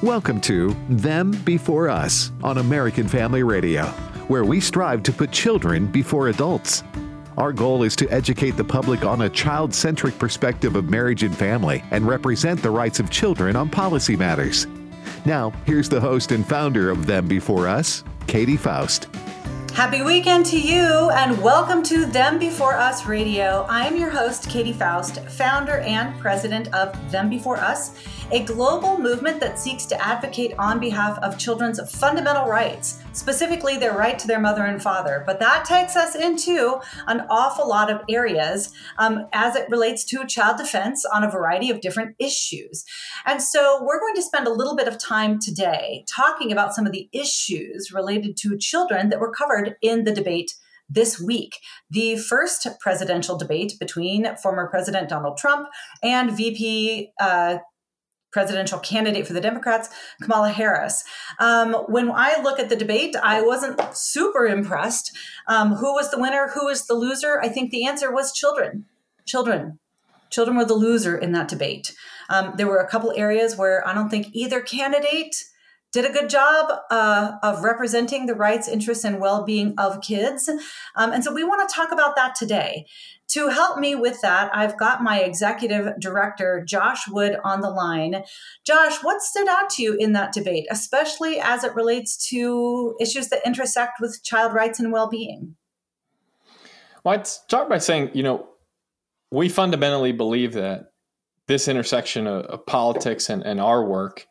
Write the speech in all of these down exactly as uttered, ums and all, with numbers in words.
Welcome to Them Before Us on American Family Radio, where we strive to put children before adults. Our goal is to educate the public on a child-centric perspective of marriage and family and represent the rights of children on policy matters. Now, here's the host and founder of Them Before Us, Katie Faust. Happy weekend to you, and welcome to Them Before Us Radio. I am your host, Katie Faust, founder and president of Them Before Us, a global movement that seeks to advocate on behalf of children's fundamental rights, specifically their right to their mother and father. But that takes us into an awful lot of areas um, as it relates to child defense on a variety of different issues. And so we're going to spend a little bit of time today talking about some of the issues related to children that were covered in the debate this week. The first presidential debate between former President Donald Trump and V P uh, presidential candidate for the Democrats, Kamala Harris. Um, when I look at the debate, I wasn't super impressed. Um, who was the winner? Who was the loser? I think the answer was children. Children. Children were the loser in that debate. Um, there were a couple areas where I don't think either candidate did a good job uh, of representing the rights, interests, and well-being of kids. Um, and so we want to talk about that today. To help me with that, I've got my executive director, Josh Wood, on the line. Josh, what stood out to you in that debate, especially as it relates to issues that intersect with child rights and well-being? Well, I'd start by saying, you know, we fundamentally believe that this intersection of, of politics and, and our work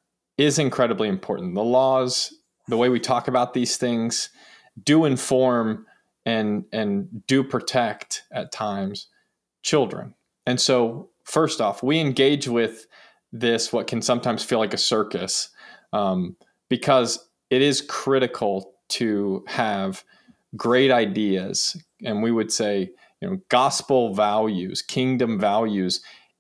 is incredibly important. The laws, the way we talk about these things, do inform and and do protect at times children. And so first off, we engage with this, what can sometimes feel like a circus, um, because it is critical to have great ideas. And we would say, you know, gospel values, kingdom values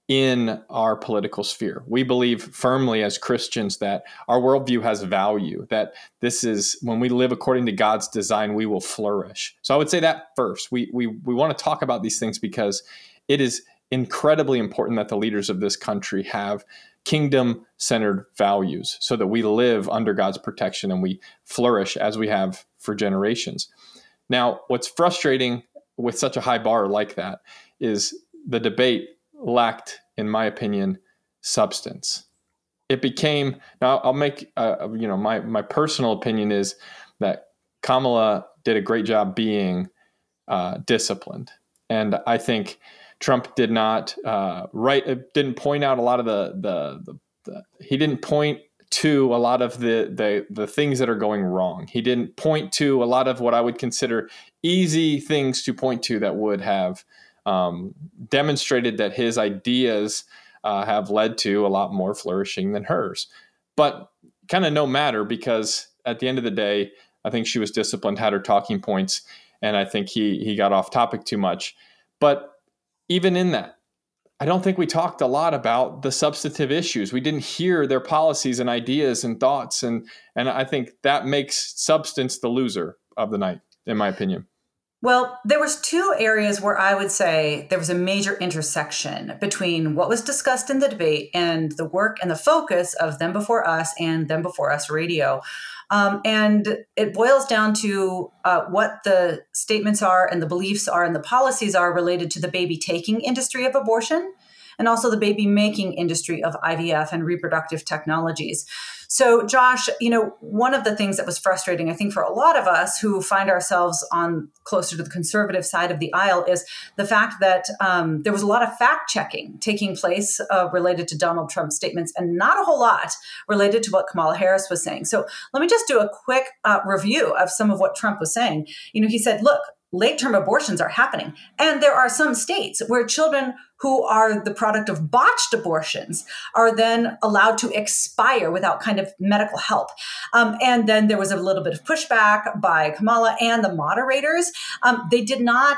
in our political sphere. We believe firmly as Christians that our worldview has value, that this is, when we live according to God's design, we will flourish. So I would say that first. We we we want to talk about these things because it is incredibly important that the leaders of this country have kingdom-centered values so that we live under God's protection and we flourish as we have for generations. Now, what's frustrating with such a high bar like that is the debate lacked, in my opinion, substance. It became, now I'll make, uh, you know, my, my personal opinion is that Kamala did a great job being uh, disciplined. And I think Trump did not uh, right, didn't point out a lot of the, the, the, the, he didn't point to a lot of the, the, the things that are going wrong. He didn't point to a lot of what I would consider easy things to point to that would have Um, demonstrated that his ideas uh, have led to a lot more flourishing than hers. But kind of no matter, because at the end of the day, I think she was disciplined, had her talking points, and I think he he got off topic too much. But even in that, I don't think we talked a lot about the substantive issues. We didn't hear their policies and ideas and thoughts, and and I think that makes substance the loser of the night, in my opinion. Well, there was two areas where I would say there was a major intersection between what was discussed in the debate and the work and the focus of Them Before Us and Them Before Us Radio. Um, and it boils down to uh, what the statements are and the beliefs are and the policies are related to the baby taking industry of abortion and also the baby making industry of I V F and reproductive technologies. So, Josh, you know, one of the things that was frustrating, I think, for a lot of us who find ourselves on closer to the conservative side of the aisle is the fact that um, there was a lot of fact checking taking place uh, related to Donald Trump's statements and not a whole lot related to what Kamala Harris was saying. So let me just do a quick uh, review of some of what Trump was saying. You know, he said, look, late-term abortions are happening. And there are some states where children who are the product of botched abortions are then allowed to expire without kind of medical help. Um, and then there was a little bit of pushback by Kamala and the moderators. Um, they did not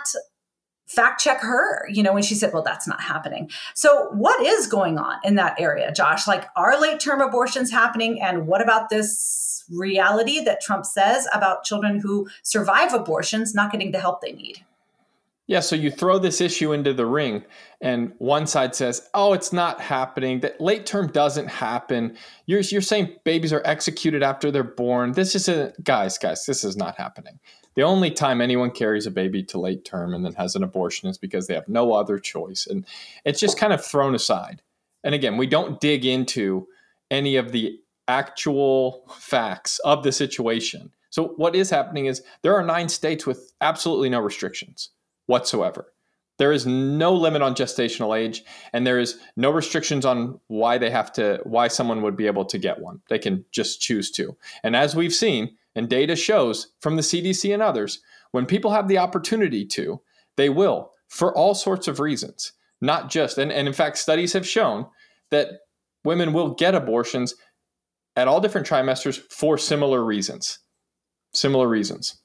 fact check her, you know, when she said, well, that's not happening. So what is going on in that area, Josh? Like, are late-term abortions happening? And what about this reality that Trump says about children who survive abortions not getting the help they need? Yeah, so you throw this issue into the ring, and one side says, "Oh, it's not happening. That late term doesn't happen. You're you're saying babies are executed after they're born. This isn't, guys, guys. This is not happening. The only time anyone carries a baby to late term and then has an abortion is because they have no other choice, and it's just kind of thrown aside. And again, we don't dig into any of the actual facts of the situation. So what is happening is there are nine states with absolutely no restrictions whatsoever. There is no limit on gestational age, and there is no restrictions on why they have to, why someone would be able to get one. They can just choose to. And as we've seen, and data shows from the C D C and others, when people have the opportunity to, they will, for all sorts of reasons. Not just, and, and in fact, studies have shown that women will get abortions at all different trimesters for similar reasons. Similar reasons.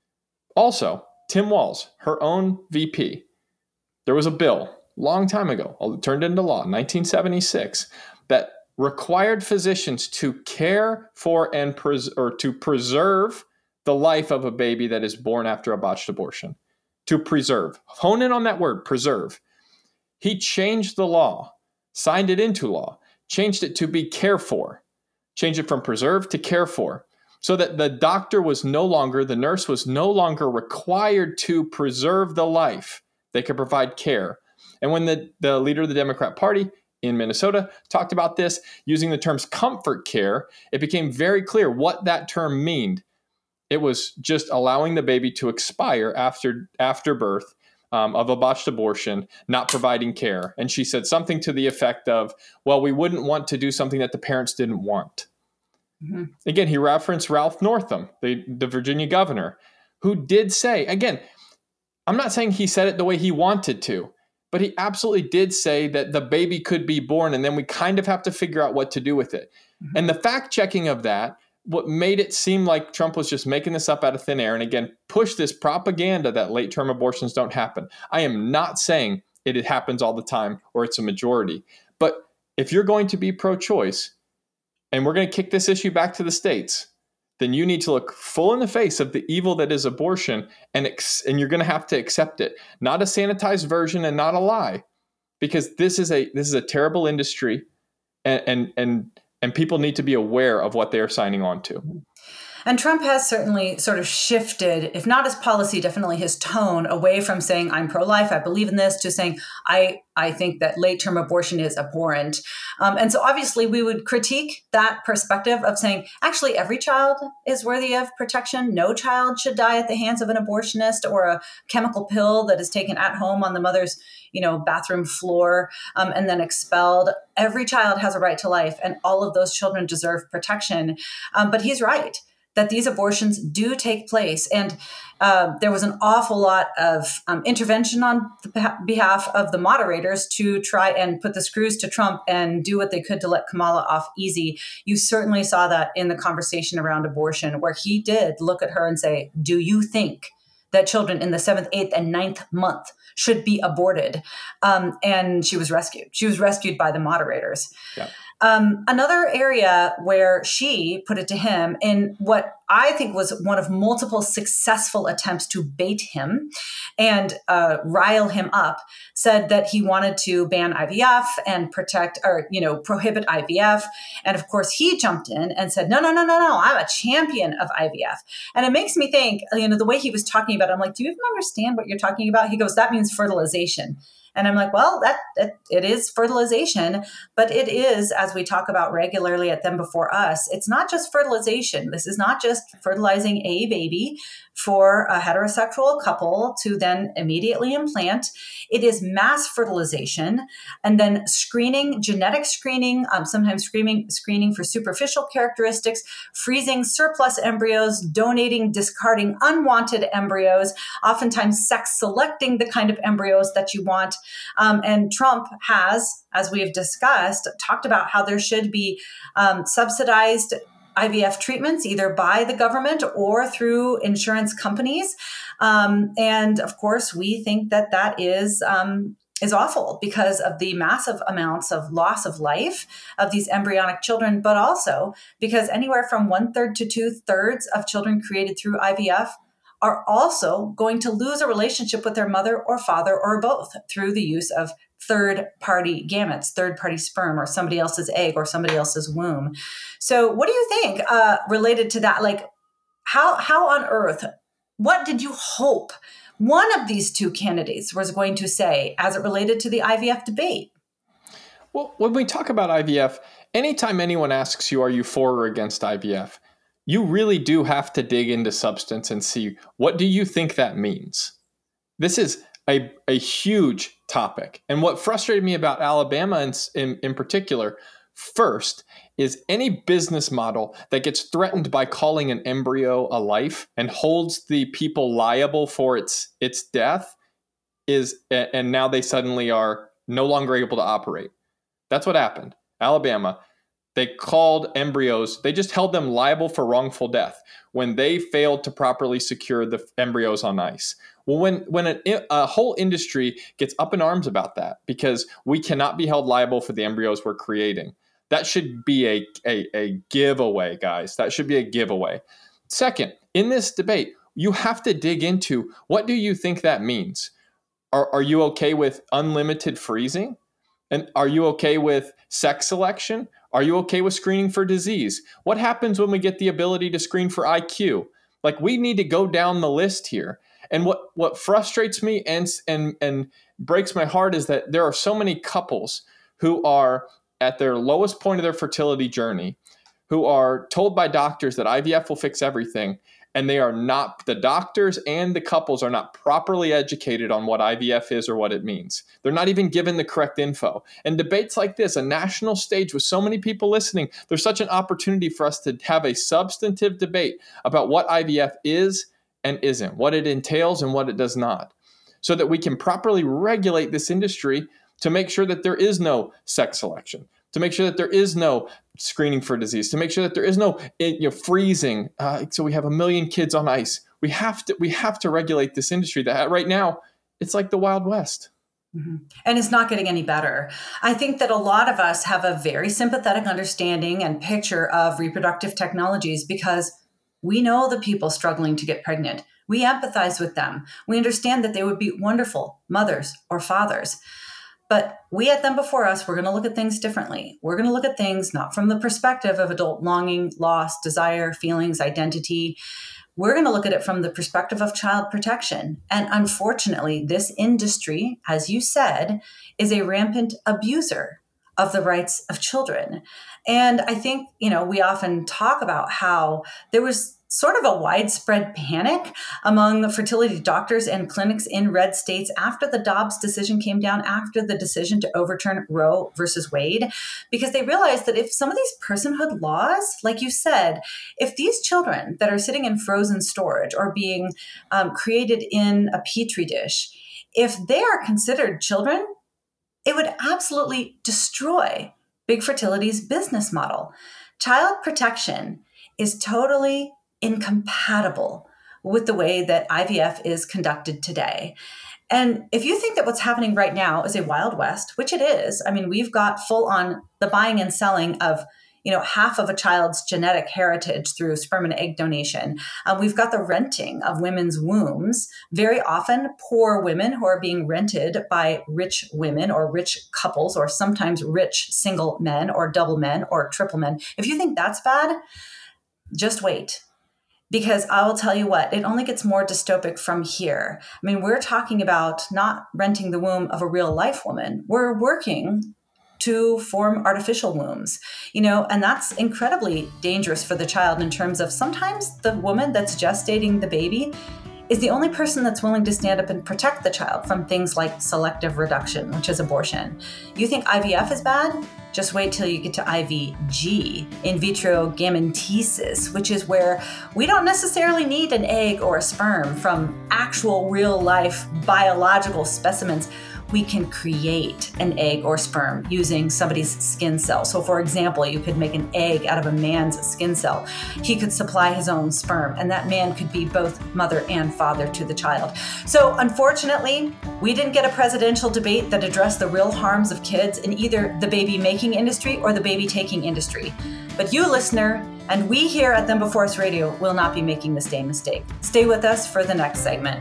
Also, Tim Walz, her own V P, there was a bill a long time ago, it turned into law in nineteen seventy-six, that required physicians to care for and pres- or to preserve the life of a baby that is born after a botched abortion. To preserve. Hone in on that word, preserve. He changed the law, signed it into law, changed it to be care for, changed it from preserve to care for, so that the doctor was no longer, the nurse was no longer required to preserve the life. They could provide care. And when the, the leader of the Democrat Party in Minnesota talked about this, using the terms comfort care, it became very clear what that term meant. It was just allowing the baby to expire after, after birth um, of a botched abortion, not providing care. And she said something to the effect of, well, we wouldn't want to do something that the parents didn't want. Mm-hmm. Again, he referenced Ralph Northam, the, the Virginia governor, who did say, again, I'm not saying he said it the way he wanted to, but he absolutely did say that the baby could be born, and then we kind of have to figure out what to do with it. Mm-hmm. And the fact checking of that, what made it seem like Trump was just making this up out of thin air, and again, push this propaganda that late-term abortions don't happen. I am not saying it, it happens all the time or it's a majority, but if you're going to be pro-choice, and we're going to kick this issue back to the states, then you need to look full in the face of the evil that is abortion, and ex- and you're going to have to accept it, not a sanitized version and not a lie, because this is a this is a terrible industry, and and and, and people need to be aware of what they are signing on to. And Trump has certainly sort of shifted, if not his policy, definitely his tone away from saying, I'm pro-life, I believe in this, to saying, I, I think that late-term abortion is abhorrent. Um, and so obviously we would critique that perspective of saying, actually, every child is worthy of protection. No child should die at the hands of an abortionist or a chemical pill that is taken at home on the mother's, you know, bathroom floor um, and then expelled. Every child has a right to life, and all of those children deserve protection. Um, but he's right that these abortions do take place. And uh, there was an awful lot of um, intervention on the behalf of the moderators to try and put the screws to Trump and do what they could to let Kamala off easy. You certainly saw that in the conversation around abortion, where he did look at her and say, do you think that children in the seventh, eighth, and ninth month should be aborted? Um, and she was rescued. She was rescued by the moderators. Yeah. Um, another area where she put it to him in what I think was one of multiple successful attempts to bait him and uh, rile him up, said that he wanted to ban I V F and protect or, you know, prohibit I V F. And of course, he jumped in and said, no, no, no, no, no, I'm a champion of I V F. And it makes me think, you know, the way he was talking about it, I'm like, do you even understand what you're talking about? He goes, that means fertilization. And I'm like, well, that it, it is fertilization, but it is, as we talk about regularly at Them Before Us, it's not just fertilization. This is not just fertilizing a baby for a heterosexual couple to then immediately implant. It is mass fertilization and then screening, genetic screening, um, sometimes screening, screening for superficial characteristics, freezing surplus embryos, donating, discarding unwanted embryos, oftentimes sex selecting the kind of embryos that you want. Um, and Trump has, as we have discussed, talked about how there should be um, subsidized I V F treatments, either by the government or through insurance companies. Um, and of course, we think that that is um, is awful because of the massive amounts of loss of life of these embryonic children, but also because anywhere from one third to two thirds of children created through I V F are also going to lose a relationship with their mother or father or both through the use of third-party gametes, third-party sperm, or somebody else's egg or somebody else's womb. So what do you think uh, related to that? Like, how how on earth, what did you hope one of these two candidates was going to say as it related to the I V F debate? Well, when we talk about I V F, anytime anyone asks you, are you for or against I V F, you really do have to dig into substance and see, what do you think that means? This is a, a huge topic. And what frustrated me about Alabama in, in, in particular, first, is any business model that gets threatened by calling an embryo a life and holds the people liable for its its death is, and now they suddenly are no longer able to operate. That's what happened. Alabama, they called embryos, they just held them liable for wrongful death when they failed to properly secure the embryos on ice. Well, when, when an, a whole industry gets up in arms about that because we cannot be held liable for the embryos we're creating, that should be a, a, a giveaway, guys. That should be a giveaway. Second, in this debate, you have to dig into, what do you think that means? Are, are you okay with unlimited freezing? And are you okay with sex selection? Are you okay with screening for disease? What happens when we get the ability to screen for I Q? Like, we need to go down the list here. And what, what frustrates me and, and, and breaks my heart is that there are so many couples who are at their lowest point of their fertility journey, who are told by doctors that I V F will fix everything. And they are not, the doctors and the couples are not properly educated on what I V F is or what it means. They're not even given the correct info. And debates like this, a national stage with so many people listening, there's such an opportunity for us to have a substantive debate about what I V F is and isn't, what it entails and what it does not, so that we can properly regulate this industry to make sure that there is no sex selection, to make sure that there is no screening for disease, to make sure that there is no you know, freezing. Uh, so we have a million kids on ice. We have to we have to regulate this industry that right now it's like the Wild West. Mm-hmm. And it's not getting any better. I think that a lot of us have a very sympathetic understanding and picture of reproductive technologies because we know the people struggling to get pregnant. We empathize with them. We understand that they would be wonderful mothers or fathers. But we at Them Before Us, we're going to look at things differently. We're going to look at things not from the perspective of adult longing, loss, desire, feelings, identity. We're going to look at it from the perspective of child protection. And unfortunately, this industry, as you said, is a rampant abuser of the rights of children. And I think, you know, we often talk about how there was sort of a widespread panic among the fertility doctors and clinics in red states after the Dobbs decision came down, after the decision to overturn Roe versus Wade, because they realized that if some of these personhood laws, like you said, if these children that are sitting in frozen storage or being um, created in a petri dish, if they are considered children, it would absolutely destroy Big Fertility's business model. Child protection is totally incompatible with the way that I V F is conducted today. And if you think that what's happening right now is a Wild West, which it is, I mean, we've got full on the buying and selling of, you know, half of a child's genetic heritage through sperm and egg donation. Um, we've got the renting of women's wombs, very often poor women who are being rented by rich women or rich couples, or sometimes rich single men or double men or triple men. If you think that's bad, just wait. Because I will tell you what, it only gets more dystopic from here. I mean, we're talking about not renting the womb of a real life woman. We're working to form artificial wombs, you know, and that's incredibly dangerous for the child in terms of sometimes the woman that's gestating the baby is the only person that's willing to stand up and protect the child from things like selective reduction, which is abortion. You think I V F is bad? Just wait till you get to I V G, in vitro gametesis, which is where we don't necessarily need an egg or a sperm from actual real life biological specimens. we can create an egg or sperm using somebody's skin cell. So for example, you could make an egg out of a man's skin cell. He could supply his own sperm, and that man could be both mother and father to the child. So unfortunately, we didn't get a presidential debate that addressed the real harms of kids in either the baby making industry or the baby taking industry. But you, listener, and we here at Them Before Us Radio will not be making the same mistake. Stay with us for the next segment.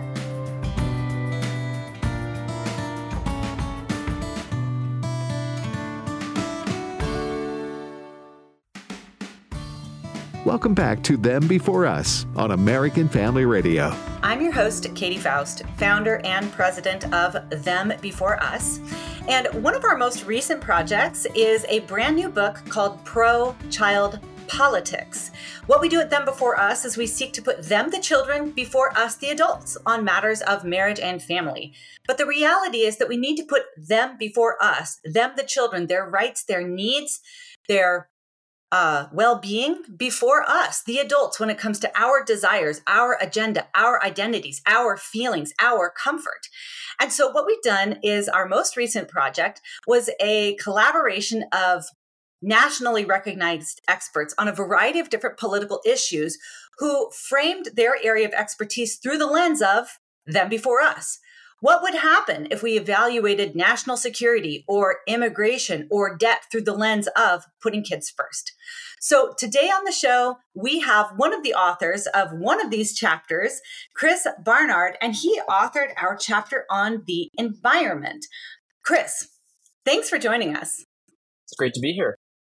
Welcome back to Them Before Us on American Family Radio. I'm your host, Katie Faust, founder and president of Them Before Us. And one of our most recent projects is a brand new book called Pro-Child Politics. What we do at Them Before Us is we seek to put them, the children, before us, the adults, on matters of marriage and family. But the reality is that we need to put them before us, them, the children, their rights, their needs, their Uh, well-being before us, the adults, when it comes to our desires, our agenda, our identities, our feelings, our comfort. And so what we've done is our most recent project was a collaboration of nationally recognized experts on a variety of different political issues who framed their area of expertise through the lens of them before us. What would happen if we evaluated national security or immigration or debt through the lens of putting kids first? So today on the show, we have one of the authors of one of these chapters, Chris Barnard, and he authored our chapter on the environment. Chris, thanks for joining us. It's great to be here.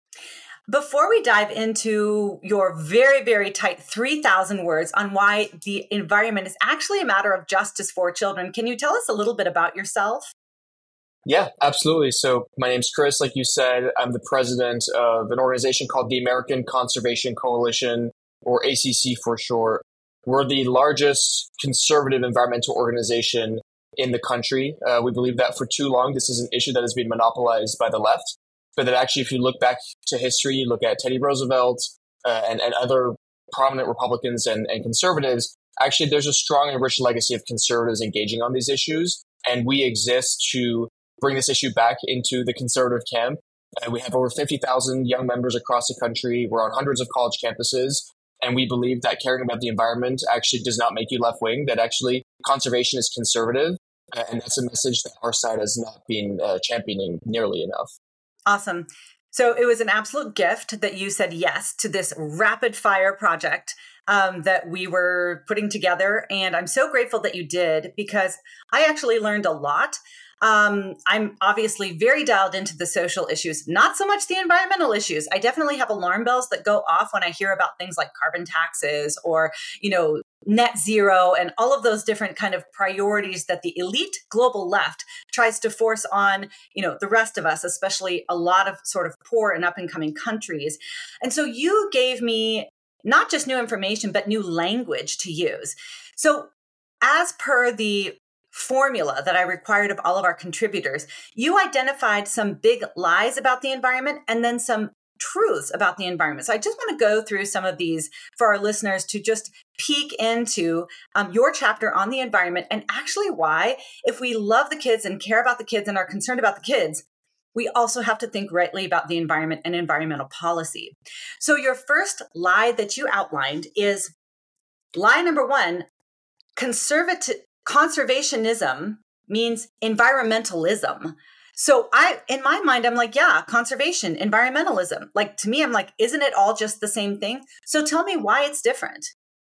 Before we dive into your very, very tight three thousand words on why the environment is actually a matter of justice for children, can you tell us a little bit about yourself? Yeah, absolutely. So my name's Chris. Like you said, I'm the president of an organization called the American Conservation Coalition, or A C C for short. We're the largest conservative environmental organization in the country. Uh, we believe that for too long, this is an issue that has been monopolized by the left. But that actually, if you look back to history, you look at Teddy Roosevelt uh, and, and other prominent Republicans and, and conservatives, actually, there's a strong and rich legacy of conservatives engaging on these issues. And we exist to bring this issue back into the conservative camp. Uh, we have over fifty thousand young members across the country. We're on hundreds of college campuses. And we believe that caring about the environment actually does not make you left-wing, that actually conservation is conservative. Uh, and that's a message that our side has not been uh, championing nearly enough. Awesome. So it was an absolute gift that you said yes to this rapid fire project um, that we were putting together. And I'm so grateful that you did, because I actually learned a lot. Um, I'm obviously very dialed into the social issues, not so much the environmental issues. I definitely have alarm bells that go off when I hear about things like carbon taxes or, you know, net zero and all of those different kind of priorities that the elite global left tries to force on, you know, the rest of us, especially a lot of sort of poor and up and coming countries. And so you gave me not just new information, but new language to use. So as per the formula that I required of all of our contributors, you identified some big lies about the environment and then some truths about the environment. So I just want to go through some of these for our listeners to just peek into um, your chapter on the environment and actually why, if we love the kids and care about the kids and are concerned about the kids, we also have to think rightly about the environment and environmental policy. So your first lie that you outlined is lie number one: conservative conservationism means environmentalism. So I, in my mind, I'm like, yeah, conservation, environmentalism. Like, to me, I'm like, isn't it all just the same thing? So tell me why it's different.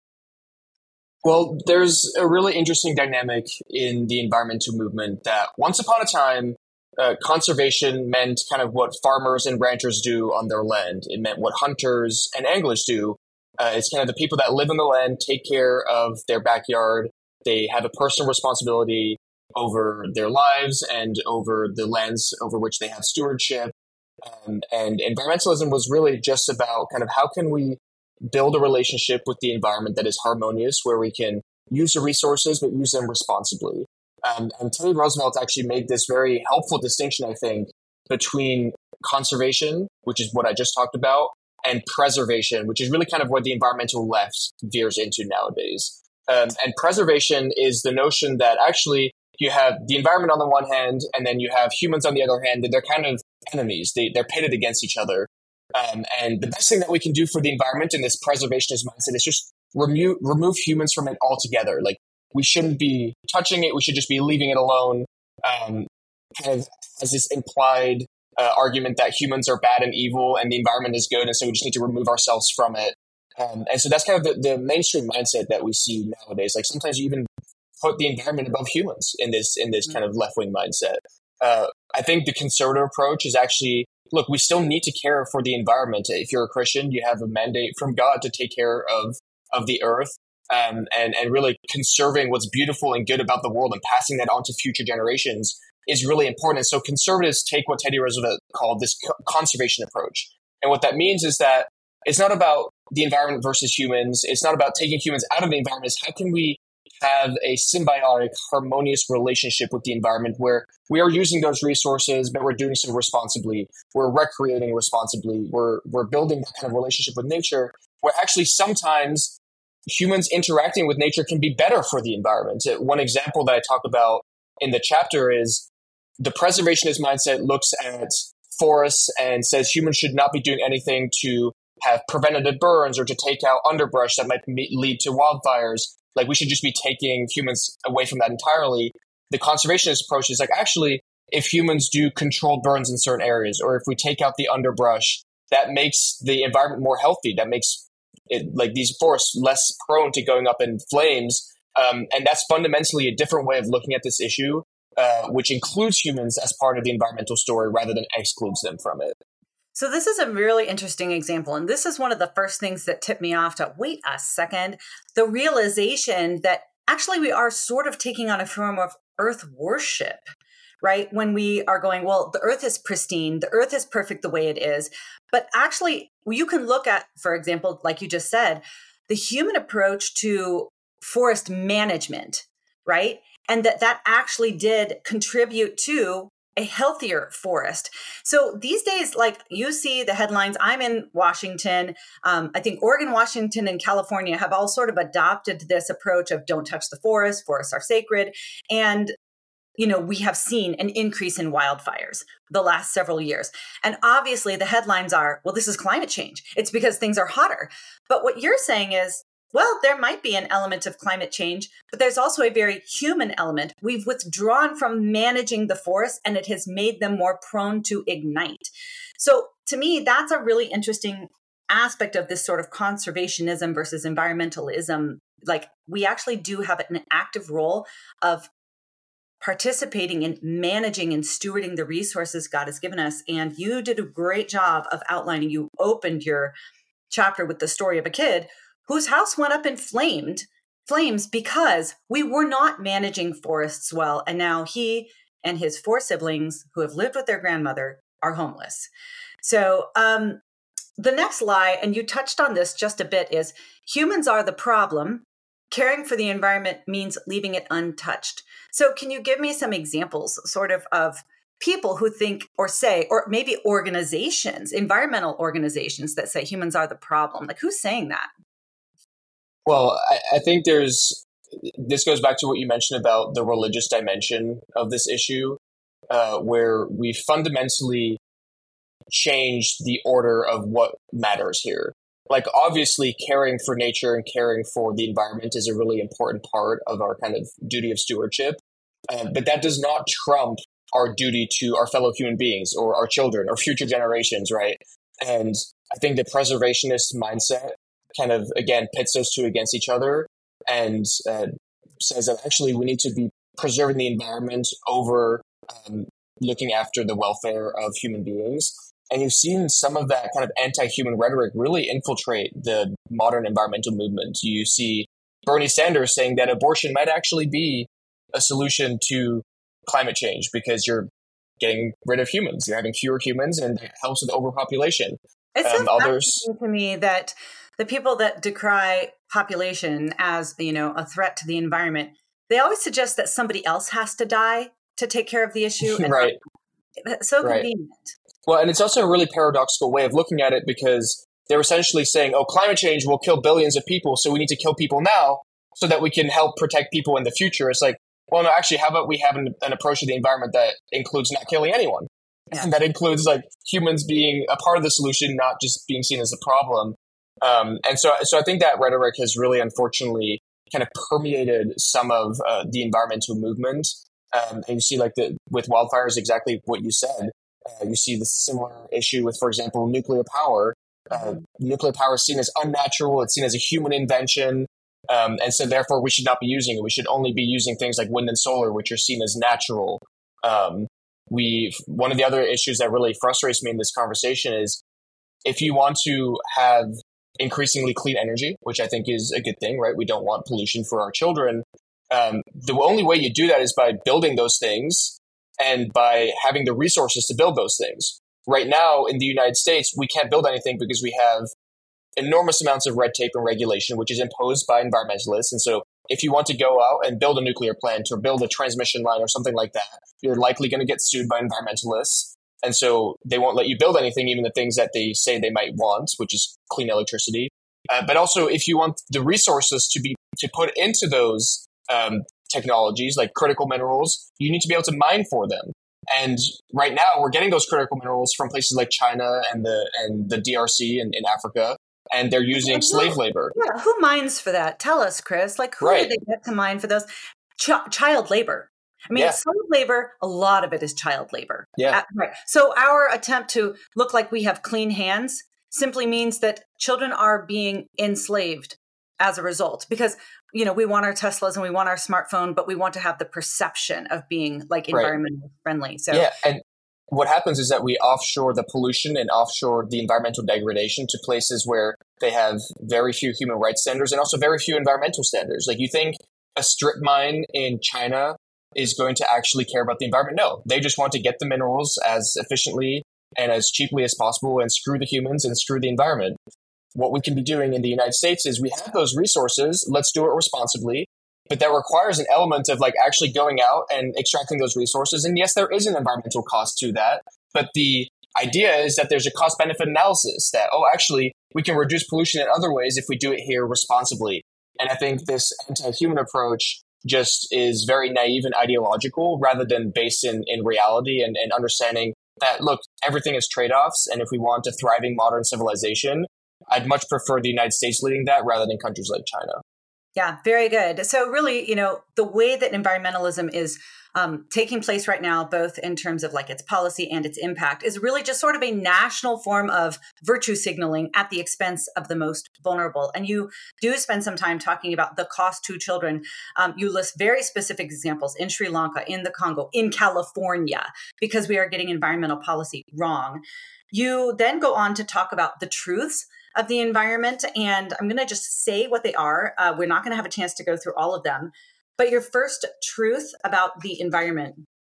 Well, there's a really interesting dynamic in the environmental movement that once upon a time, uh, conservation meant kind of what farmers and ranchers do on their land. It meant what hunters and anglers do. Uh, it's kind of the people that live in the land, take care of their backyard. They have a personal responsibility over their lives and over the lands over which they have stewardship. Um, and environmentalism was really just about kind of how can we build a relationship with the environment that is harmonious, where we can use the resources, but use them responsibly. Um, and Teddy Roosevelt actually made this very helpful distinction, I think, between conservation, which is what I just talked about, and preservation, which is really kind of where the environmental left veers into nowadays. Um, and preservation is the notion that actually you have the environment on the one hand, and then you have humans on the other hand, and they're kind of enemies. They, they're pitted against each other. Um, and the best thing that we can do for the environment in this preservationist mindset is just remove, remove humans from it altogether. Like, we shouldn't be touching it. We should just be leaving it alone. Um, kind of has this implied uh, argument that humans are bad and evil and the environment is good. And so we just need to remove ourselves from it. Um, and so that's kind of the, the mainstream mindset that we see nowadays. Like, sometimes you even put the environment above humans in this, in this kind of left-wing mindset. Uh, I think the conservative approach is actually, look, we still need to care for the environment. If you're a Christian, you have a mandate from God to take care of, of the earth. Um, and, and really conserving what's beautiful and good about the world and passing that on to future generations is really important. So conservatives take what Teddy Roosevelt called this co- conservation approach. And what that means is that it's not about the environment versus humans. It's not about taking humans out of the environment. It's how can we have a symbiotic, harmonious relationship with the environment where we are using those resources, but we're doing so responsibly. We're recreating responsibly. We're, we're building that kind of relationship with nature where actually sometimes humans interacting with nature can be better for the environment. One example that I talk about in the chapter is the preservationist mindset looks at forests and says humans should not be doing anything to have preventative burns or to take out underbrush that might me- lead to wildfires. Like, we should just be taking humans away from that entirely. The conservationist approach is like, actually, if humans do controlled burns in certain areas, or if we take out the underbrush, that makes the environment more healthy. That makes it, like, these forests less prone to going up in flames. Um, and that's fundamentally a different way of looking at this issue, uh, which includes humans as part of the environmental story rather than excludes them from it. So this is a really interesting example. And this is one of the first things that tipped me off to, wait a second, the realization that actually we are sort of taking on a form of earth worship, right? When we are going, well, the earth is pristine, the earth is perfect the way it is. But actually, you can look at, for example, like you just said, the human approach to forest management, right? And that that actually did contribute to a healthier forest. So these days, like, you see the headlines, I'm in Washington. Um, I think Oregon, Washington, and California have all sort of adopted this approach of don't touch the forest, forests are sacred. And, you know, we have seen an increase in wildfires the last several years. And obviously the headlines are, well, this is climate change. It's because things are hotter. But what you're saying is, well, there might be an element of climate change, but there's also a very human element. We've withdrawn from managing the forest, and it has made them more prone to ignite. So to me, that's a really interesting aspect of this sort of conservationism versus environmentalism. Like, we actually do have an active role of participating in managing and stewarding the resources God has given us. And you did a great job of outlining. You opened your chapter with the story of a kid whose house went up in flamed flames because we were not managing forests well. And now he and his four siblings who have lived with their grandmother are homeless. So um, the next lie, and you touched on this just a bit, is humans are the problem. Caring for the environment means leaving it untouched. So can you give me some examples sort of of people who think or say, or maybe organizations, environmental organizations that say humans are the problem? Like, who's saying that? Well, I, I think there's, this goes back to what you mentioned about the religious dimension of this issue, uh, where we fundamentally changed the order of what matters here. Like, obviously, caring for nature and caring for the environment is a really important part of our kind of duty of stewardship. Uh, but that does not trump our duty to our fellow human beings or our children or future generations, right? And I think the preservationist mindset kind of, again, pits those two against each other and uh, says that actually we need to be preserving the environment over um, looking after the welfare of human beings. And you've seen some of that kind of anti-human rhetoric really infiltrate the modern environmental movement. You see Bernie Sanders saying that abortion might actually be a solution to climate change because you're getting rid of humans. You're having fewer humans and it helps with overpopulation. It's um, so others fascinating to me that the people that decry population as, you know, a threat to the environment, they always suggest that somebody else has to die to take care of the issue. And right. That's so right. convenient. Well, and it's also a really paradoxical way of looking at it because they're essentially saying, oh, climate change will kill billions of people, so we need to kill people now so that we can help protect people in the future. It's like, well, no, actually, how about we have an, an approach to the environment that includes not killing anyone? Yeah. And that includes like humans being a part of the solution, not just being seen as a problem. Um, and so, so I think that rhetoric has really, unfortunately, kind of permeated some of uh, the environmental movement. Um, and you see, like the with wildfires, exactly what you said. Uh, you see the similar issue with, for example, nuclear power. Uh, nuclear power is seen as unnatural. It's seen as a human invention. Um, and so therefore we should not be using it. We should only be using things like wind and solar, which are seen as natural. Um, we one of the other issues that really frustrates me in this conversation is if you want to have increasingly clean energy, which I think is a good thing, right? We don't want pollution for our children. Um, the only way you do that is by building those things and by having the resources to build those things. Right now in the United States, we can't build anything because we have enormous amounts of red tape and regulation, which is imposed by environmentalists. And so if you want to go out and build a nuclear plant or build a transmission line or something like that, you're likely going to get sued by environmentalists. And so they won't let you build anything, even the things that they say they might want, which is clean electricity. Uh, but also, if you want the resources to be to put into those um, technologies, like critical minerals, you need to be able to mine for them. And right now, we're getting those critical minerals from places like China and the and the D R C in, in Africa, and they're using who, slave labor. Yeah, who mines for that? Tell us, Chris. Like, who right. do they get to mine for those? Ch- child labor. I mean, yeah. slave labor, a lot of it is child labor. Yeah. Uh, right. So our attempt to look like we have clean hands simply means that children are being enslaved as a result, because, you know, we want our Teslas and we want our smartphone, but we want to have the perception of being like environmentally right. friendly. So yeah. And what happens is that we offshore the pollution and offshore the environmental degradation to places where they have very few human rights standards and also very few environmental standards. Like, you think a strip mine in China is going to actually care about the environment? No, they just want to get the minerals as efficiently and as cheaply as possible and screw the humans and screw the environment. What we can be doing in the United States is we have those resources, let's do it responsibly, but that requires an element of like actually going out and extracting those resources. And yes, there is an environmental cost to that, but the idea is that there's a cost benefit analysis that, oh, actually we can reduce pollution in other ways if we do it here responsibly. And I think this anti-human approach just is very naive and ideological rather than based in, in reality and, and understanding that, look, everything is trade-offs. And if we want a thriving modern civilization, I'd much prefer the United States leading that rather than countries like China. Yeah, very good. So really, you know, the way that environmentalism is um, taking place right now, both in terms of like its policy and its impact, is really just sort of a national form of virtue signaling at the expense of the most vulnerable. And you do spend some time talking about the cost to children. Um, you list very specific examples in Sri Lanka, in the Congo, in California, because we are getting environmental policy wrong. You then go on to talk about the truths of the environment. And I'm going to just say what they are. Uh, we're not going to have a chance to go through all of them. But your first truth about the environment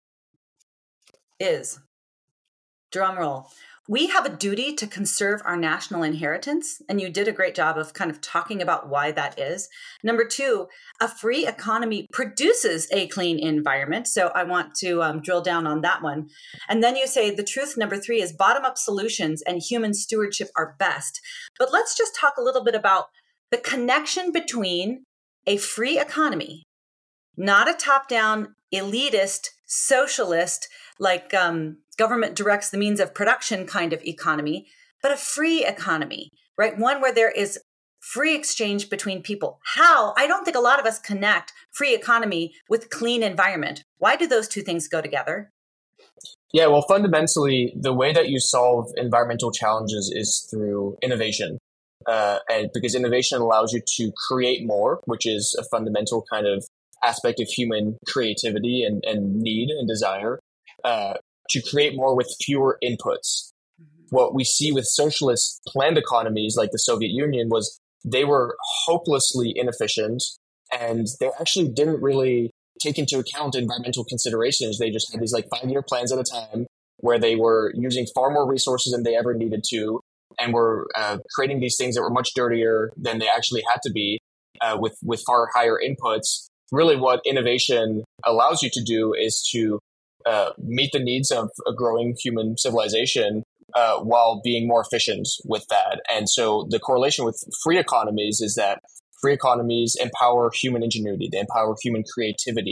is, drum roll, we have a duty to conserve our national inheritance. And you did a great job of kind of talking about why that is. Number two, a free economy produces a clean environment. So I want to um, drill down on that one. And then you say the truth, number three, is bottom-up solutions and human stewardship are best. But let's just talk a little bit about the connection between a free economy, not a top-down, elitist, socialist, like um, government directs the means of production kind of economy, but a free economy, right? One where there is free exchange between people. How? I don't think a lot of us connect free economy with clean environment. Why do those two things go together? Yeah, well, fundamentally, the way that you solve environmental challenges is through innovation. Uh, and because innovation allows you to create more, which is a fundamental kind of aspect of human creativity and, and need and desire, uh, to create more with fewer inputs. What we see with socialist planned economies like the Soviet Union was they were hopelessly inefficient, and they actually didn't really take into account environmental considerations. They just had these like five-year plans at a time where they were using far more resources than they ever needed to, and were uh, creating these things that were much dirtier than they actually had to be, uh, with, with far higher inputs. Really what innovation allows you to do is to uh, meet the needs of a growing human civilization uh, while being more efficient with that. And so the correlation with free economies is that free economies empower human ingenuity, they empower human creativity,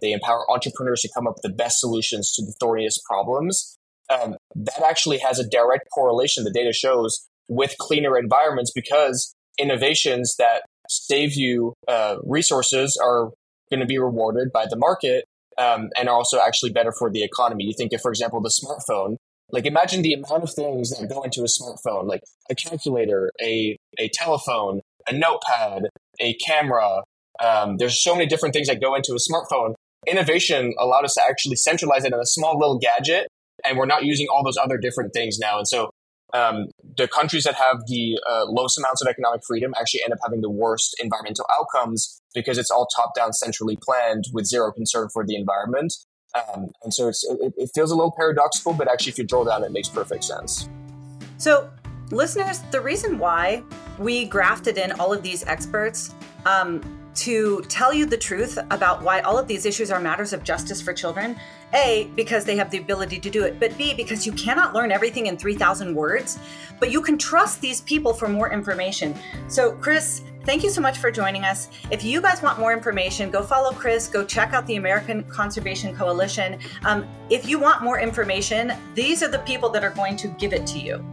They empower entrepreneurs to come up with the best solutions to the thorniest problems. Um, that actually has a direct correlation, the data shows, with cleaner environments, because innovations that save you uh, resources are going to be rewarded by the market, um, and are also actually better for the economy. You think of, for example, the smartphone. Like, imagine the amount of things that go into a smartphone, like a calculator, a, a telephone, a notepad, a camera. Um, there's so many different things that go into a smartphone. Innovation allowed us to actually centralize it in a small little gadget, and we're not using all those other different things now. And so um, the countries that have the uh, lowest amounts of economic freedom actually end up having the worst environmental outcomes, because it's all top-down, centrally planned with zero concern for the environment. Um, and so it's, it, it feels a little paradoxical, but actually if you drill down, it makes perfect sense. So listeners, the reason why we grafted in all of these experts um, to tell you the truth about why all of these issues are matters of justice for children, A, because they have the ability to do it, but B, because you cannot learn everything in three thousand words, but you can trust these people for more information. So Chris, thank you so much for joining us. If you guys want more information, go follow Chris, go check out the American Conservation Coalition. Um, if you want more information, these are the people that are going to give it to you.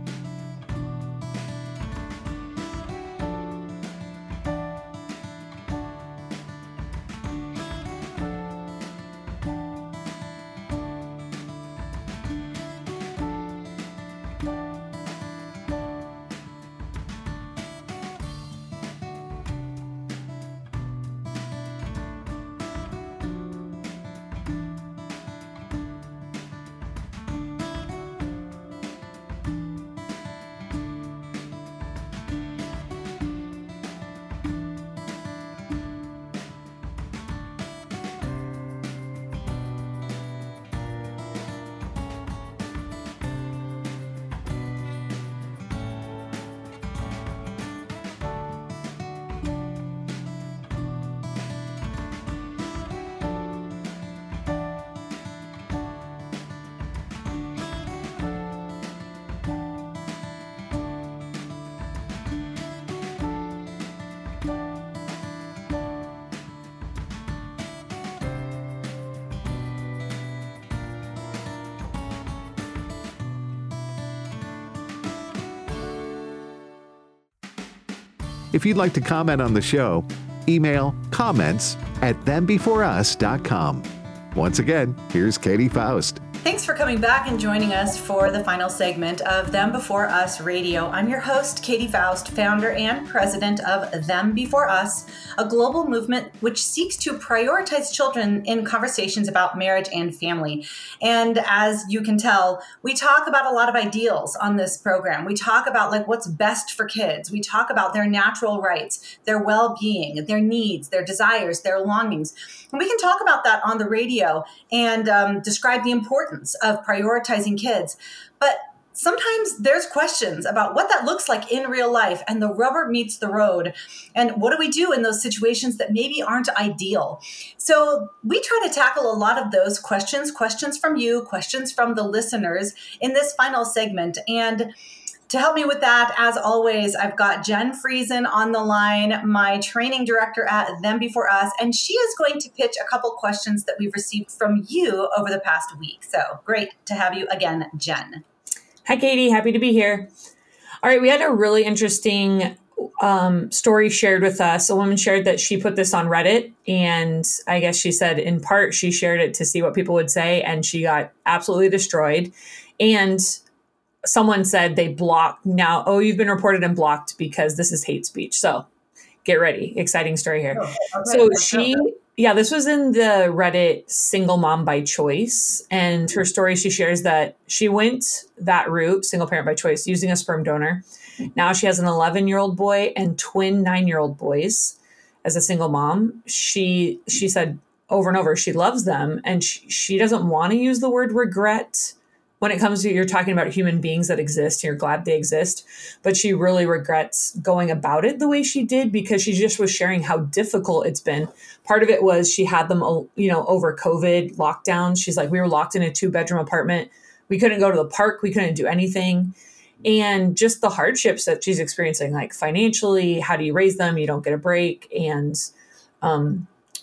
If you'd like to comment on the show, email comments at them before us dot com. Once again, here's Katie Faust. Thanks for coming back and joining us for the final segment of Them Before Us Radio. I'm your host, Katie Faust, founder and president of Them Before Us, a global movement which seeks to prioritize children in conversations about marriage and family. And as you can tell, we talk about a lot of ideals on this program. We talk about like what's best for kids. We talk about their natural rights, their well-being, their needs, their desires, their longings. And we can talk about that on the radio and um, describe the importance of prioritizing kids. But sometimes there's questions about what that looks like in real life, and the rubber meets the road. And what do we do in those situations that maybe aren't ideal? So we try to tackle a lot of those questions, questions from you, questions from the listeners in this final segment. And to help me with that, as always, I've got Jen Friesen on the line, my training director at Them Before Us, and she is going to pitch a couple questions that we've received from you over the past week. So great to have you again, Jen. Hi, Katie. Happy to be here. All right. We had a really interesting um, story shared with us. A woman shared that she put this on Reddit, and I guess she said in part she shared it to see what people would say, and she got absolutely destroyed. And someone said they blocked now. Oh, you've been reported and blocked because this is hate speech. So get ready. Exciting story here. Oh, okay. So she, yeah, this was in the Reddit Single Mom by Choice. And her story, she shares that she went that route, single parent by choice, using a sperm donor. Now she has an eleven-year-old boy and twin nine-year-old boys as a single mom. She, she said over and over, she loves them. And she, she doesn't want to use the word regret when it comes to, you're talking about human beings that exist, you're glad they exist, but she really regrets going about it the way she did, because she just was sharing how difficult it's been. Part of it was she had them, you know, over COVID lockdowns. She's like, we were locked in a two bedroom apartment. We couldn't go to the park. We couldn't do anything. And just the hardships that she's experiencing, like financially, how do you raise them? You don't get a break. And, um,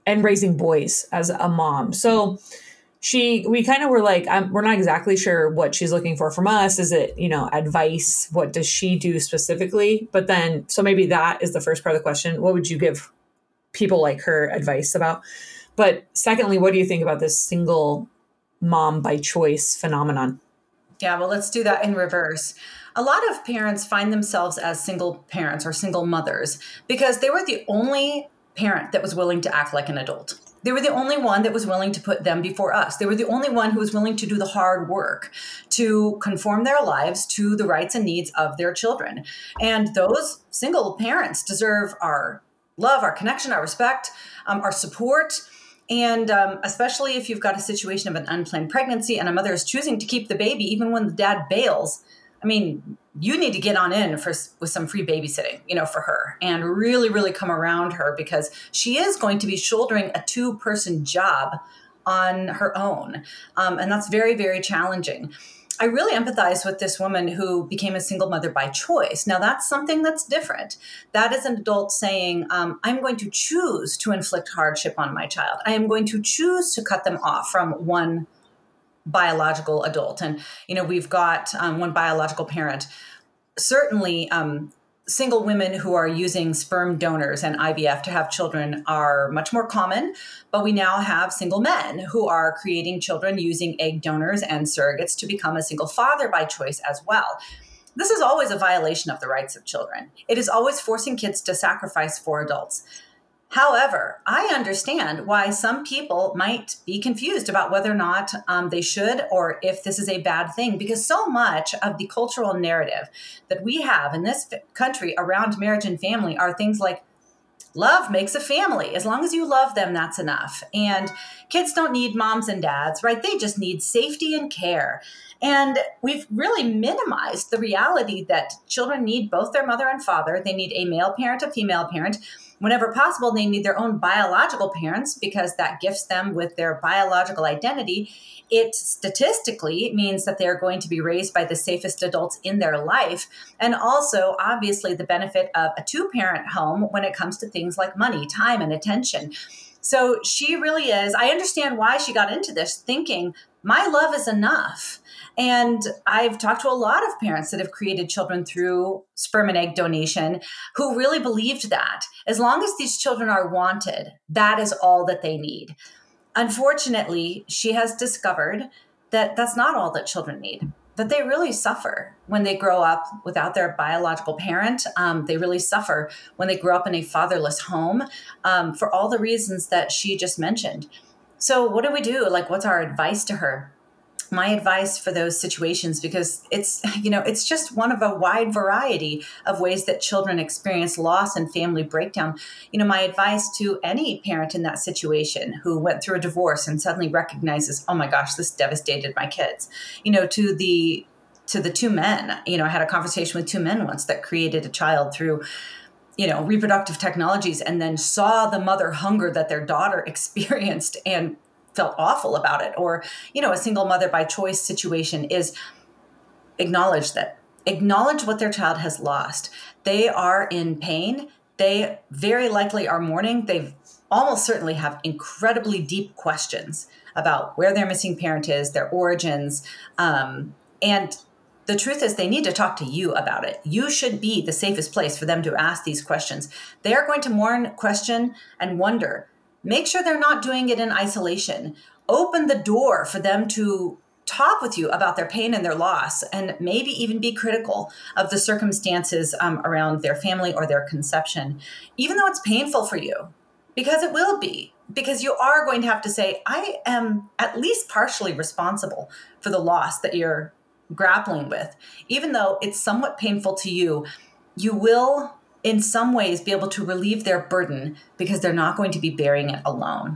and raising boys as a mom. So she, we kind of were like, um, we're not exactly sure what she's looking for from us. Is it, you know, advice? What does she do specifically? But then, so maybe that is the first part of the question. What would you give people like her advice about? But secondly, what do you think about this single mom by choice phenomenon? Yeah, well, let's do that in reverse. A lot of parents find themselves as single parents or single mothers because they were the only parent that was willing to act like an adult. They were the only one that was willing to put them before us. They were the only one who was willing to do the hard work to conform their lives to the rights and needs of their children. And those single parents deserve our love, our connection, our respect, um, our support. And um, especially if you've got a situation of an unplanned pregnancy and a mother is choosing to keep the baby, even when the dad bails, I mean, you need to get on in for with some free babysitting, you know, for her and really, really come around her because she is going to be shouldering a two-person job on her own. Um, and that's very, very challenging. I really empathize with this woman who became a single mother by choice. Now, that's something that's different. That is an adult saying, um, I'm going to choose to inflict hardship on my child. I am going to choose to cut them off from one biological adult. And, you know, we've got um, one biological parent. Certainly, um, single women who are using sperm donors and I V F to have children are much more common, but we now have single men who are creating children using egg donors and surrogates to become a single father by choice as well. This is always a violation of the rights of children. It is always forcing kids to sacrifice for adults. However, I understand why some people might be confused about whether or not um, they should or if this is a bad thing, because so much of the cultural narrative that we have in this country around marriage and family are things like love makes a family. As long as you love them, that's enough. And kids don't need moms and dads, right? They just need safety and care. And we've really minimized the reality that children need both their mother and father. They need a male parent, a female parent. Whenever possible, they need their own biological parents because that gifts them with their biological identity. It statistically means that they're going to be raised by the safest adults in their life. And also, obviously, the benefit of a two-parent home when it comes to things like money, time, and attention. So she really is. I understand why she got into this thinking, my love is enough. And I've talked to a lot of parents that have created children through sperm and egg donation who really believed that as long as these children are wanted, that is all that they need. Unfortunately, she has discovered that that's not all that children need, that they really suffer when they grow up without their biological parent. Um, they really suffer when they grow up in a fatherless home um, for all the reasons that she just mentioned. So what do we do? Like, what's our advice to her? My advice for those situations, because it's, you know, it's just one of a wide variety of ways that children experience loss and family breakdown. You know, my advice to any parent in that situation who went through a divorce and suddenly recognizes, oh my gosh, this devastated my kids, you know, to the, to the two men, you know, I had a conversation with two men once that created a child through, you know, reproductive technologies and then saw the mother hunger that their daughter experienced and felt awful about it. Or, you know, a single mother by choice situation is acknowledge that, acknowledge what their child has lost. They are in pain. They very likely are mourning. They almost certainly have incredibly deep questions about where their missing parent is, their origins. Um, and the truth is they need to talk to you about it. You should be the safest place for them to ask these questions. They are going to mourn, question, and wonder. Make sure they're not doing it in isolation. Open the door for them to talk with you about their pain and their loss, and maybe even be critical of the circumstances um, around their family or their conception, even though it's painful for you, because it will be, because you are going to have to say, I am at least partially responsible for the loss that you're grappling with. Even though it's somewhat painful to you, you will in some ways be able to relieve their burden because they're not going to be bearing it alone.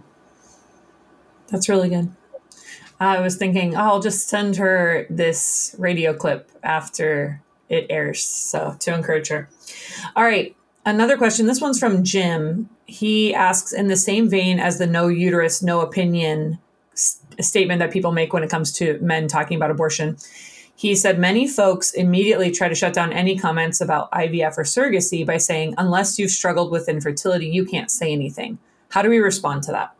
That's really good. I was thinking, oh, I'll just send her this radio clip after it airs. So to encourage her. All right. Another question. This one's from Jim. He asks, in the same vein as the no uterus, no opinion st- statement that people make when it comes to men talking about abortion. He said many folks immediately try to shut down any comments about I V F or surrogacy by saying, unless you've struggled with infertility, you can't say anything. How do we respond to that?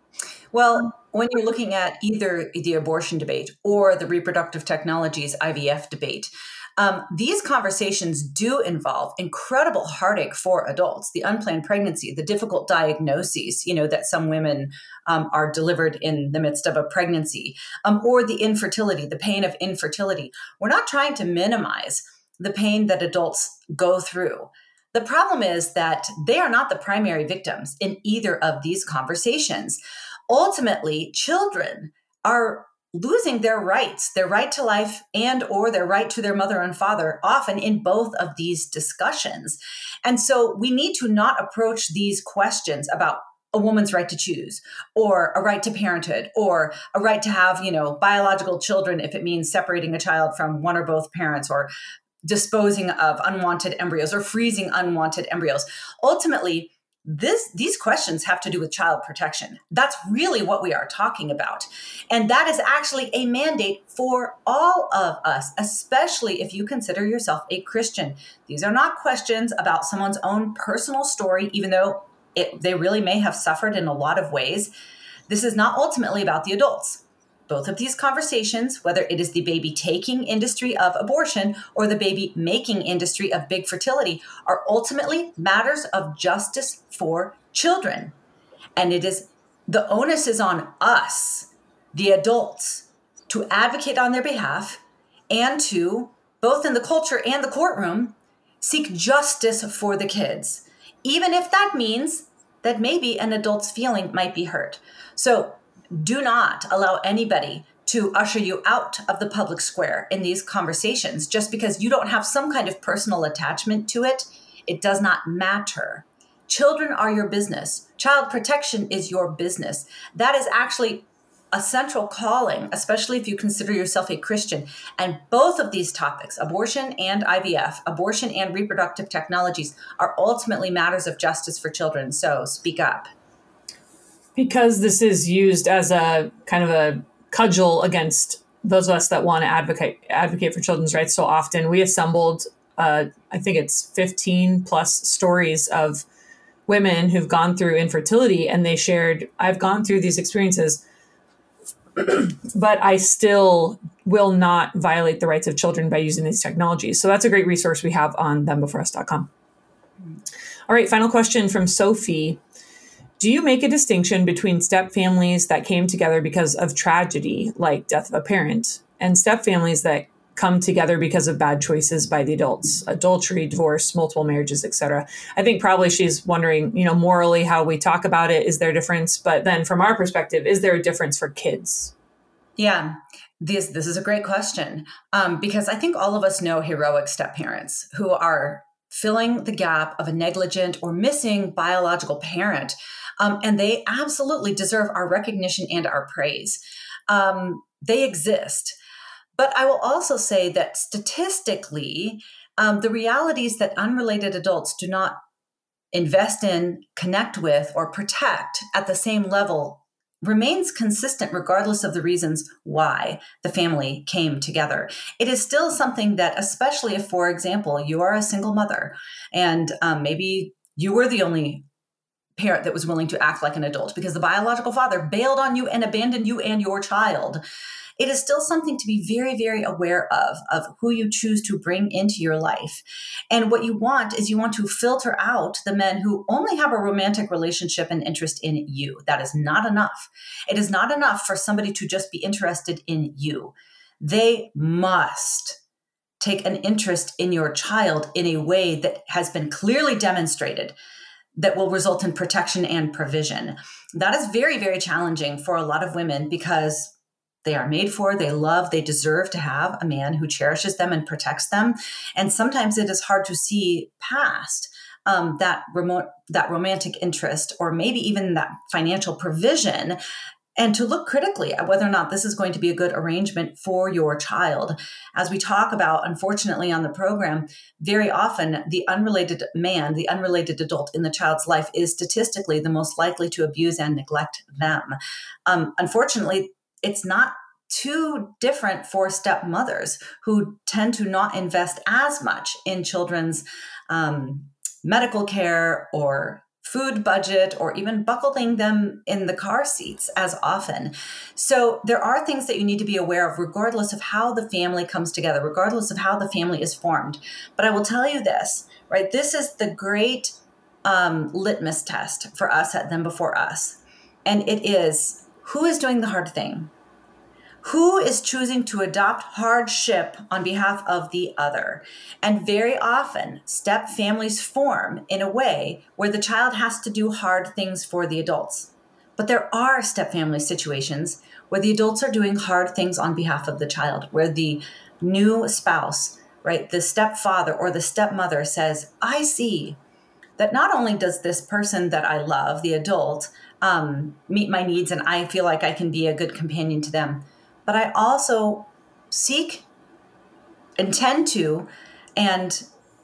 Well, when you're looking at either the abortion debate or the reproductive technologies I V F debate, um, these conversations do involve incredible heartache for adults. The unplanned pregnancy, the difficult diagnoses, you know, that some women um, are delivered in the midst of a pregnancy, um, or the infertility, the pain of infertility. We're not trying to minimize the pain that adults go through. The problem is that they are not the primary victims in either of these conversations. Ultimately, children are losing their rights, their right to life and or their right to their mother and father, often in both of these discussions. And so we need to not approach these questions about a woman's right to choose or a right to parenthood or a right to have, you know, biological children if it means separating a child from one or both parents or disposing of unwanted embryos or freezing unwanted embryos. Ultimately, This, these questions have to do with child protection. That's really what we are talking about. And that is actually a mandate for all of us, especially if you consider yourself a Christian. These are not questions about someone's own personal story, even though it, they really may have suffered in a lot of ways. This is not ultimately about the adults. Both of these conversations, whether it is the baby taking industry of abortion or the baby making industry of big fertility, are ultimately matters of justice for children. And it is the onus is on us, the adults, to advocate on their behalf and to, both in the culture and the courtroom, seek justice for the kids, even if that means that maybe an adult's feeling might be hurt. So do not allow anybody to usher you out of the public square in these conversations just because you don't have some kind of personal attachment to it. It does not matter. Children are your business. Child protection is your business. That is actually a central calling, especially if you consider yourself a Christian. And both of these topics, abortion and I V F, abortion and reproductive technologies, are ultimately matters of justice for children. So speak up. Because this is used as a kind of a cudgel against those of us that want to advocate advocate for children's rights so often, we assembled, uh, I think it's fifteen plus stories of women who've gone through infertility, and they shared, I've gone through these experiences, but I still will not violate the rights of children by using these technologies. So that's a great resource we have on them before us dot com. All right, final question from Sophie. Do you make a distinction between step families that came together because of tragedy, like death of a parent, and step families that come together because of bad choices by the adults, adultery, divorce, multiple marriages, et cetera? I think probably she's wondering, you know, morally how we talk about it. Is there a difference? But then from our perspective, is there a difference for kids? Yeah, this this is a great question um, because I think all of us know heroic step parents who are filling the gap of a negligent or missing biological parent. Um, and they absolutely deserve our recognition and our praise. Um, they exist. But I will also say that statistically, um, the reality is that unrelated adults do not invest in, connect with, or protect at the same level remains consistent regardless of the reasons why the family came together. It is still something that, especially if, for example, you are a single mother and um, maybe you were the only parent that was willing to act like an adult because the biological father bailed on you and abandoned you and your child. It is still something to be very, very aware of, of who you choose to bring into your life. And what you want is you want to filter out the men who only have a romantic relationship and interest in you. That is not enough. It is not enough for somebody to just be interested in you. They must take an interest in your child in a way that has been clearly demonstrated that will result in protection and provision. That is very, very challenging for a lot of women because they are made for, they love, they deserve to have a man who cherishes them and protects them. And sometimes it is hard to see past um, that remote, that romantic interest, or maybe even that financial provision, and to look critically at whether or not this is going to be a good arrangement for your child. As we talk about, unfortunately, on the program, very often the unrelated man, the unrelated adult in the child's life is statistically the most likely to abuse and neglect them. Um, unfortunately, it's not too different for stepmothers who tend to not invest as much in children's um, medical care or food budget or even buckling them in the car seats as often. So there are things that you need to be aware of regardless of how the family comes together, regardless of how the family is formed. But I will tell you this, right? This is the great um, litmus test for us at Them Before Us. And it is, who is doing the hard thing? Who is choosing to adopt hardship on behalf of the other? And very often, step families form in a way where the child has to do hard things for the adults. But there are step family situations where the adults are doing hard things on behalf of the child, where the new spouse, right, the stepfather or the stepmother says, I see that not only does this person that I love, the adult, um, meet my needs and I feel like I can be a good companion to them, but I also seek, intend to, and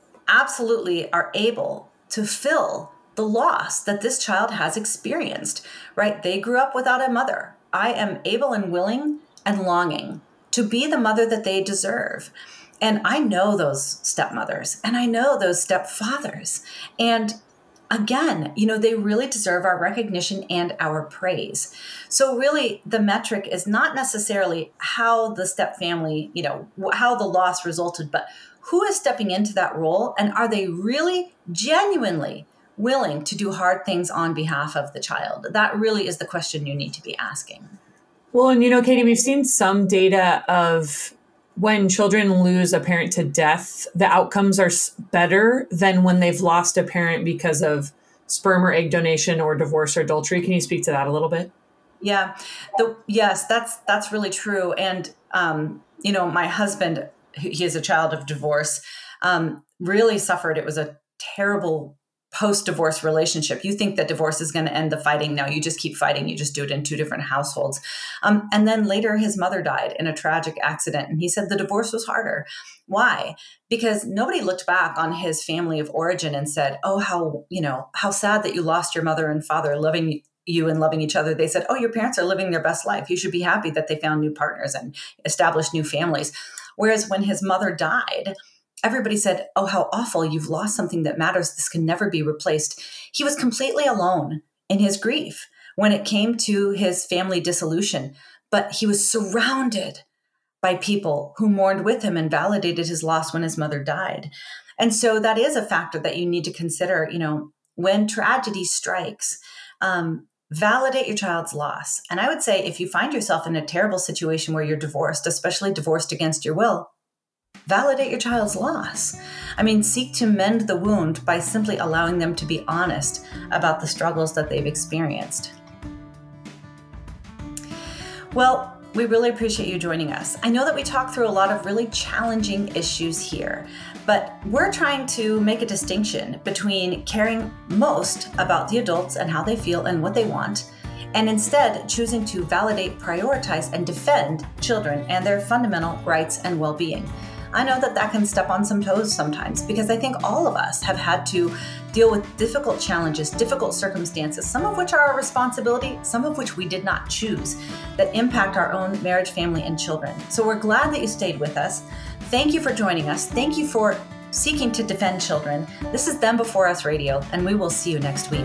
absolutely are able to fill the loss that this child has experienced, right? They grew up without a mother. I am able and willing and longing to be the mother that they deserve. And I know those stepmothers and I know those stepfathers. And again, you know, they really deserve our recognition and our praise. So really the metric is not necessarily how the step family, you know, how the loss resulted, but who is stepping into that role and are they really genuinely willing to do hard things on behalf of the child? That really is the question you need to be asking. Well, and you know, Katie, we've seen some data of when children lose a parent to death, the outcomes are better than when they've lost a parent because of sperm or egg donation or divorce or adultery. Can you speak to that a little bit? Yeah, the, yes, that's that's really true. And, um, you know, my husband, he is a child of divorce, um, really suffered. It was a terrible post-divorce relationship. You think that divorce is going to end the fighting. No, you just keep fighting. You just do it in two different households. Um, and then later his mother died in a tragic accident. And he said the divorce was harder. Why? Because nobody looked back on his family of origin and said, oh, how, you know, how sad that you lost your mother and father loving you and loving each other. They said, oh, your parents are living their best life. You should be happy that they found new partners and established new families. Whereas when his mother died, everybody said, oh, how awful. You've lost something that matters. This can never be replaced. He was completely alone in his grief when it came to his family dissolution, but he was surrounded by people who mourned with him and validated his loss when his mother died. And so that is a factor that you need to consider, you know, when tragedy strikes, um, validate your child's loss. And I would say if you find yourself in a terrible situation where you're divorced, especially divorced against your will, validate your child's loss. I mean, seek to mend the wound by simply allowing them to be honest about the struggles that they've experienced. Well, we really appreciate you joining us. I know that we talked through a lot of really challenging issues here, but we're trying to make a distinction between caring most about the adults and how they feel and what they want, and instead choosing to validate, prioritize, and defend children and their fundamental rights and well-being. I know that that can step on some toes sometimes because I think all of us have had to deal with difficult challenges, difficult circumstances, some of which are our responsibility, some of which we did not choose, that impact our own marriage, family, and children. So we're glad that you stayed with us. Thank you for joining us. Thank you for seeking to defend children. This is Them Before Us Radio, and we will see you next week.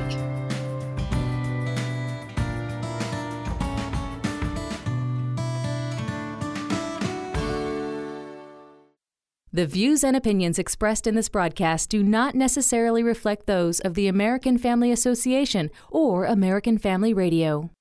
The views and opinions expressed in this broadcast do not necessarily reflect those of the American Family Association or American Family Radio.